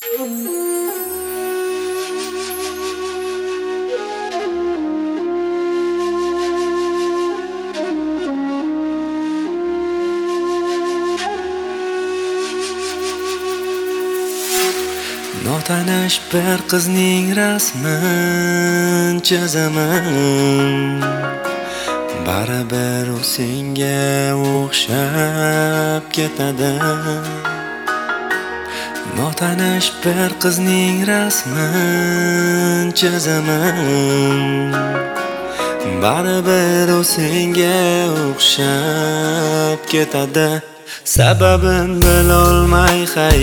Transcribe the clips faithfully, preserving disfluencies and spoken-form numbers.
Notanish bir qizning rasmin chizaman, baribir u senga o'xshab ketadi. Notanish bir qizning rasmin chizaman, baribir u senga o'xshab ketadi. Sababin bilolmay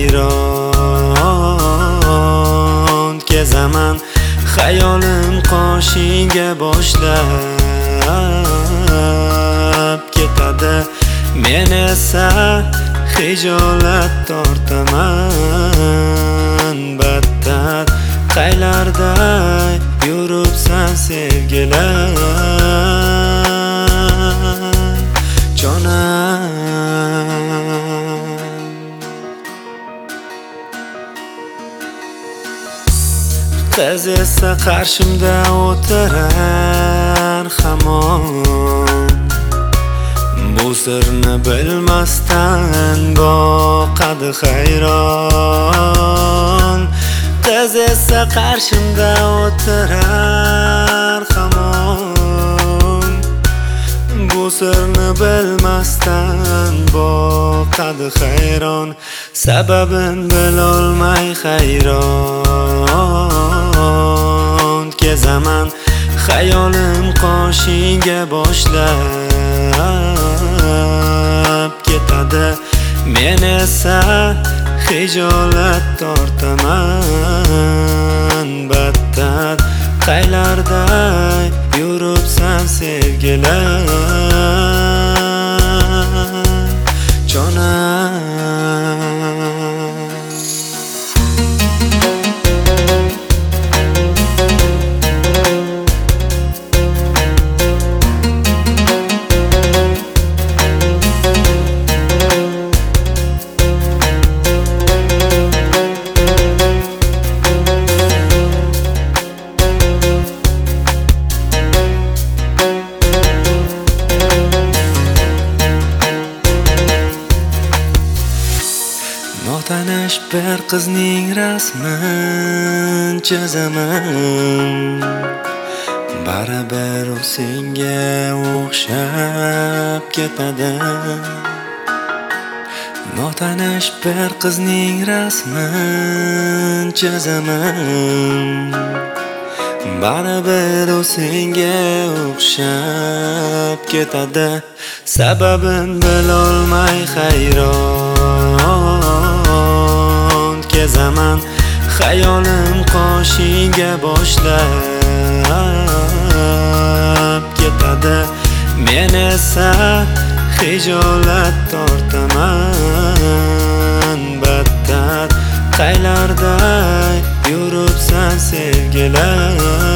hayron kezaman, xayolim qoshingga boshlab ketadi. Men esa hijolat tortaman, battar qaylarda yuribsan sevgilar jonim. Qiz esa qarshimda o'tirar hamon, bu sirni bilmasdan boqadi hayron. Qiz esa qarshimda o'tirar hamon, bu sirni bilmasdan boqadi hayron. Sababin bilolmay hayron kezaman, xayolim qoshingga boshlab ketadi. Men esa hijolat tortaman, battar qaylarda yuribsan sevgilar jonim. Notanish bir qizning rasmin chizaman, baribir u senga o'xshab ketadi. Notanish bir qizning rasmin chizaman, baribir u senga o'xshab ketadi. Sababin bilolmay hayron kezaman, xayolim qoshingga boshlab ketadi. Men esa hijolat tortaman, battar qaylarda yuribsan sevgilar